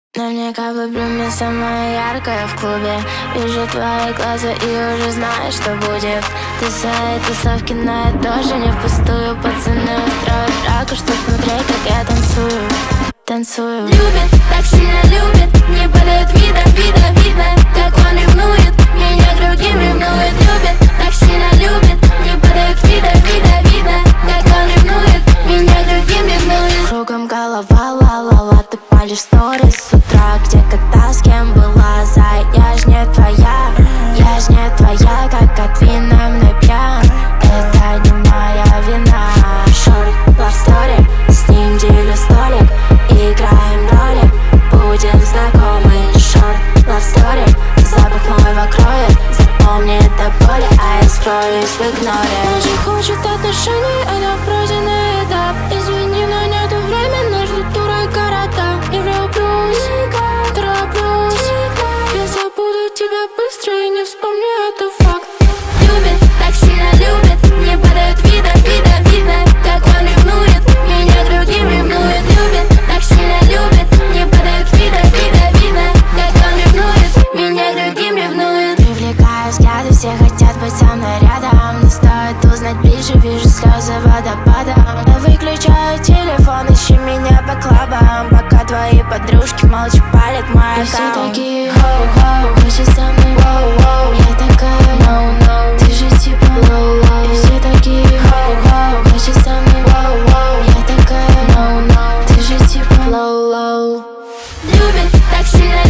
На мне каплы блюми, самая яркая в клубе. Вижу твои глаза и уже знаю, что будет. Ты свои тусовки, но я тоже не впустую. Пацаны устроят драку, чтоб смотреть, как я танцую. Любит, так сильно любит, не подает вида, видно, как он ревнует, меня к другим ревнует. Любит, так сильно любит, не подает вида, видно, как он ревнует, меня к другим ревнует. Кругом голова, ла-ла-ла, ты палишь сторис с утра. Где, когда, с кем была, зай, я ж не твоя, как от вина мной пьян. Это не моя вина. Шорт, love story, с ним делю столик, играем роли, будем знакомы. Шорт, love story, запах мой вокроет, запомни это боли, а я скроюсь в игноре. Очень хочет отношений, это пройденный этап. Извини, но нету времени, жду дурой города. Не влюблюсь, тороплюсь, я забуду тебя быстро и не вспомню, это факт. Любит, так сильно любит, не подает вида, видно, как он ревнует, меня к другим ревнует. Любит, так сильно любит, не подает вида, видно, как он ревнует, меня к другим ревнует. Привлекаю взгляды, все хотят быть со мной рядом, но стоит узнать ближе, вижу слезы водопадом. Я выключаю телефон, ищи меня по клабам, пока твои подружки молча палят мой аккаунт. Все такие хоу-хоу, хочешь со мной воу-воу, я такая no-no, ты же типа low-low. И все такие хоу-хоу, хочешь со мной воу-воу, я такая no-no, ты же типа low-low. Любит, так сильно